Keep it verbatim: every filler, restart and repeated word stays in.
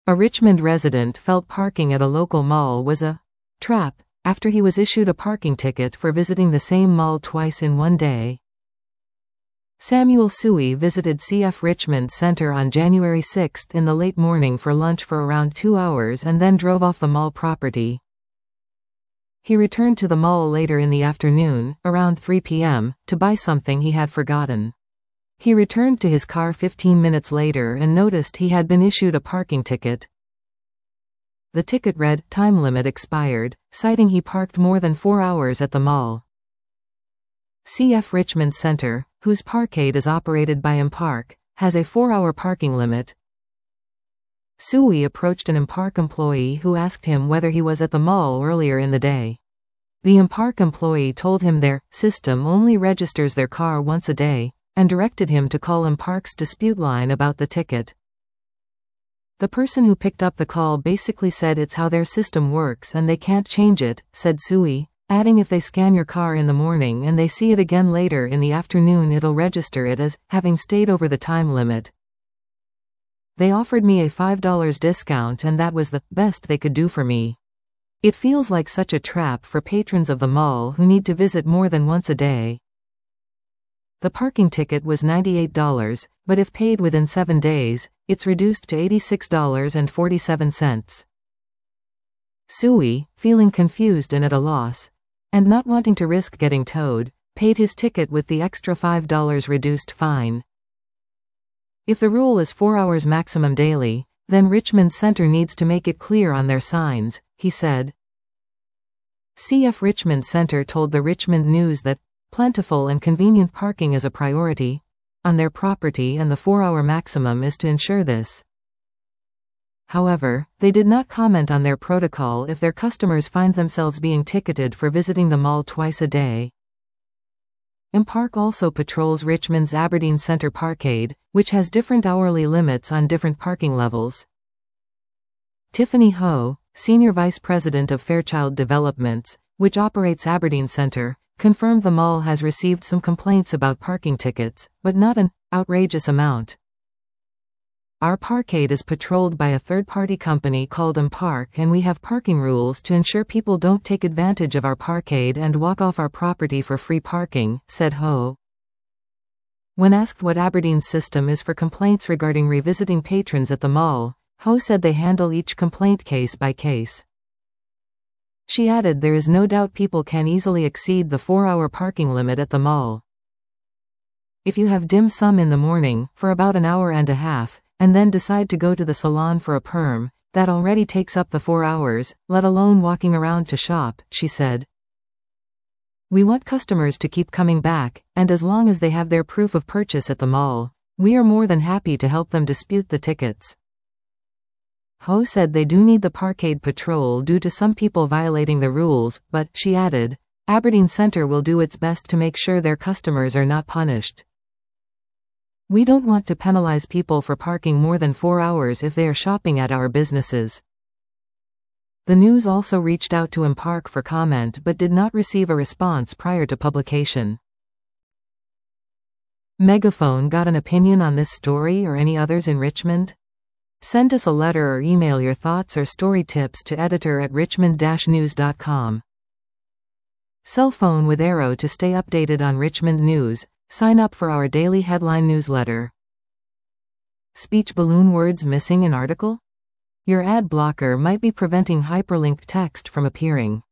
A Richmond resident felt parking at a local mall was a trap after he was issued a parking ticket for visiting the same mall twice in one day. Samuel Sui visited C F Richmond Center on January sixth in the late morning for lunch for around two hours and then drove off the mall property. He returned to the mall later in the afternoon, around three p m, to buy something he had forgotten. He returned to his car fifteen minutes later and noticed he had been issued a parking ticket. The ticket read, "Time limit expired," citing he parked more than four hours at the mall. C F Richmond Center, whose parkade is operated by Empark, has a four-hour parking limit. Sui approached an Empark employee who asked him whether he was at the mall earlier in the day. The Empark employee told him their system only registers their car once a day, and directed him to call Empark's dispute line about the ticket. The person who picked up the call basically said it's how their system works and they can't change it, said Sui, adding if they scan your car in the morning and they see it again later in the afternoon it'll register it as having stayed over the time limit. They offered me a five dollar discount and that was the best they could do for me. It feels like such a trap for patrons of the mall who need to visit more than once a day. The parking ticket was ninety-eight dollars, but if paid within seven days, it's reduced to eighty-six dollars and forty-seven cents. Sui, feeling confused and at a loss, and not wanting to risk getting towed, paid his ticket with the extra five dollars reduced fine. If the rule is four hours maximum daily, then Richmond Center needs to make it clear on their signs, he said. C F Richmond Center told the Richmond News that plentiful and convenient parking is a priority on their property and the four-hour maximum is to ensure this. However, they did not comment on their protocol if their customers find themselves being ticketed for visiting the mall twice a day. Empark also patrols Richmond's Aberdeen Center Parkade, which has different hourly limits on different parking levels. Tiffany Ho, Senior Vice President of Fairchild Developments, which operates Aberdeen Center, confirmed the mall has received some complaints about parking tickets, but not an outrageous amount. Our parkade is patrolled by a third-party company called Empark and we have parking rules to ensure people don't take advantage of our parkade and walk off our property for free parking, said Ho. When asked what Aberdeen's system is for complaints regarding revisiting patrons at the mall, Ho said they handle each complaint case by case. She added there is no doubt people can easily exceed the four-hour parking limit at the mall. If you have dim sum in the morning, for about an hour and a half, and then decide to go to the salon for a perm, that already takes up the four hours, let alone walking around to shop, she said. We want customers to keep coming back, and as long as they have their proof of purchase at the mall, we are more than happy to help them dispute the tickets. Ho said they do need the parkade patrol due to some people violating the rules, but, she added, Aberdeen Center will do its best to make sure their customers are not punished. We don't want to penalize people for parking more than four hours if they are shopping at our businesses. The news also reached out to Empark for comment but did not receive a response prior to publication. Megaphone got an opinion on this story or any others in Richmond? Send us a letter or email your thoughts or story tips to editor at richmond dash news dot com. Cell phone with Arrow to stay updated on Richmond news. Sign up for our daily headline newsletter. Speech balloon words missing in article? Your ad blocker might be preventing hyperlinked text from appearing.